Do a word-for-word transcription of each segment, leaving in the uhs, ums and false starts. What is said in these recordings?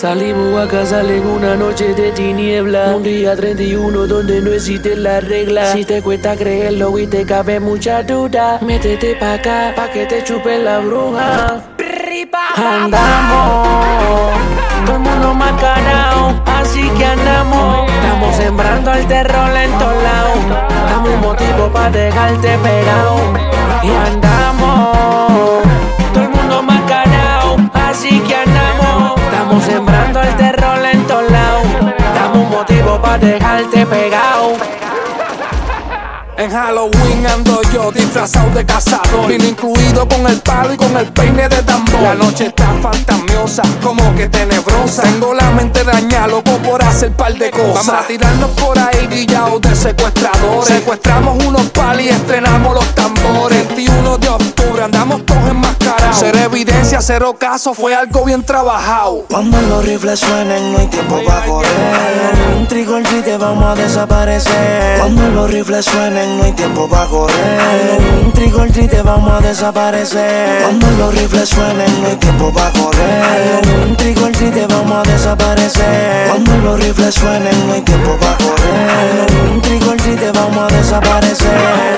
Salimos a casar en una noche de tiniebla, un día treinta y uno donde no existen las reglas. Si te cuesta creerlo y te cabe mucha duda, métete pa' acá pa' que te chupe la bruja. Andamos, todo el mundo mascarado, así que andamos. Estamos sembrando el terror en todos lados. Dame un motivo pa' dejarte pegado. Y andamos, todo el mundo mascarado, así que andamos. Estamos sembrando el terror en todos lados. Dame un motivo pa' dejarte pegado. En Halloween ando yo disfrazado de cazador, vino incluido con el palo y con el peine de tambor. La noche está fantasiosa, como que tenebrosa. Tengo la mente dañada, loco por hacer par de cosas. Vamos a tirarnos por ahí guillados de secuestradores. Secuestramos unos palos y estrenamos los tambores. veintiuno de octubre andamos todos enmascarados. Ser evidencia, cero caso, fue algo bien trabajado. Cuando los rifles suenen no hay tiempo para correr. Un trigger y te vamos a desaparecer. Cuando los rifles suenen no hay tiempo para correr. Un trigger y te vamos a desaparecer. Cuando los rifles suenen no hay tiempo para correr. Un trigger y te vamos a desaparecer. Cuando los rifles suenen no hay tiempo para correr. Un trigger y te vamos a desaparecer.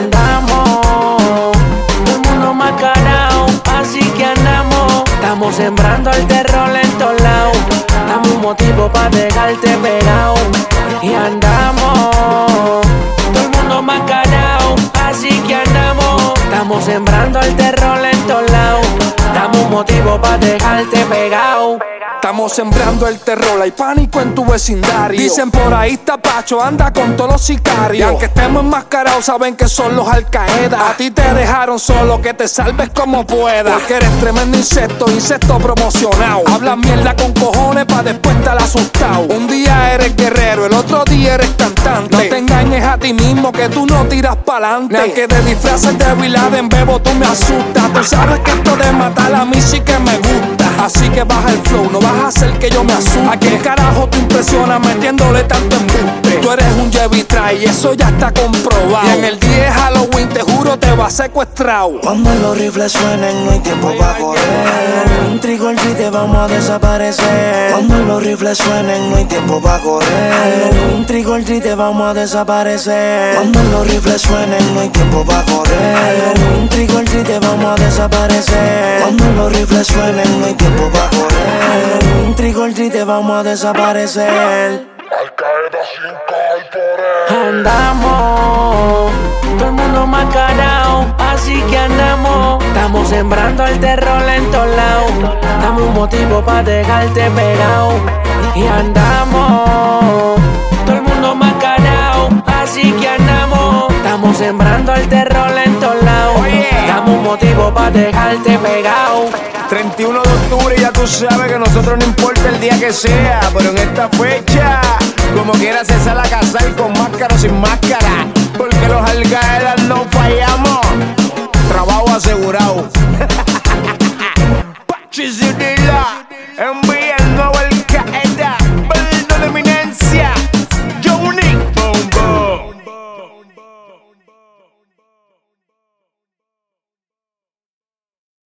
Andamos, todo el mundo mascarado, así que andamos. Estamos sembrando el terror en todos lados. Dame un motivo pa' dejarte pegado. Y andamos, todo el mundo mascarado, así que andamos. Estamos sembrando el terror en todos lados. Dame un motivo pa' dejarte pegado. Estamos sembrando el terror, hay pánico en tu vecindario. Dicen por ahí está Pacho, anda con todos los sicarios. Y aunque estemos enmascarados, saben que son los Al Qaeda. A ti te dejaron solo, que te salves como puedas. Porque eres tremendo insecto, insecto promocionado. Hablas mierda con cojones pa' después estar asustado. Un día eres guerrero, el otro día eres cantante. No te engañes a ti mismo que tú no tiras pa'lante. Ni aunque te disfraces de Bin Laden, bebo, tú me asustas. Tú sabes que esto de matar a mí sí que me gusta. Así que baja el flow, no vas a hacer que yo me asuste. ¿A qué carajo te impresionas metiéndole tanto embuste? Tú eres un Jevi Try y eso ya está comprobado. Y en el día de Halloween te juro te vas secuestrado. Cuando los rifles suenen no hay tiempo para correr. Un trigger y te vamos a desaparecer. Cuando los rifles suenen no hay tiempo para correr. Un trigger y te vamos a desaparecer. Cuando los rifles suenen no hay tiempo para correr. Un trigger y te vamos a desaparecer. Cuando los rifles suenen no hay tiempo para correr. Un trigger y te vamos a desaparecer. Al Qaeda cinco hay por él. Andamos, todo el mundo mascarado, así que andamos. Estamos sembrando el terror en todos lados. Dame un motivo pa' dejarte pegado. Y andamos, todo el mundo mascarado, así que andamos. Estamos sembrando el terror en todos lados. Dame un motivo pa' dejarte pegado. treinta y uno de octubre, ya tú sabes que nosotros no importa el día que sea, pero en esta fecha, como quiera se sale a casar con máscara o sin máscara, porque los Al Qaeda no fallamos. Trabajo asegurado. Pachis y Dila, en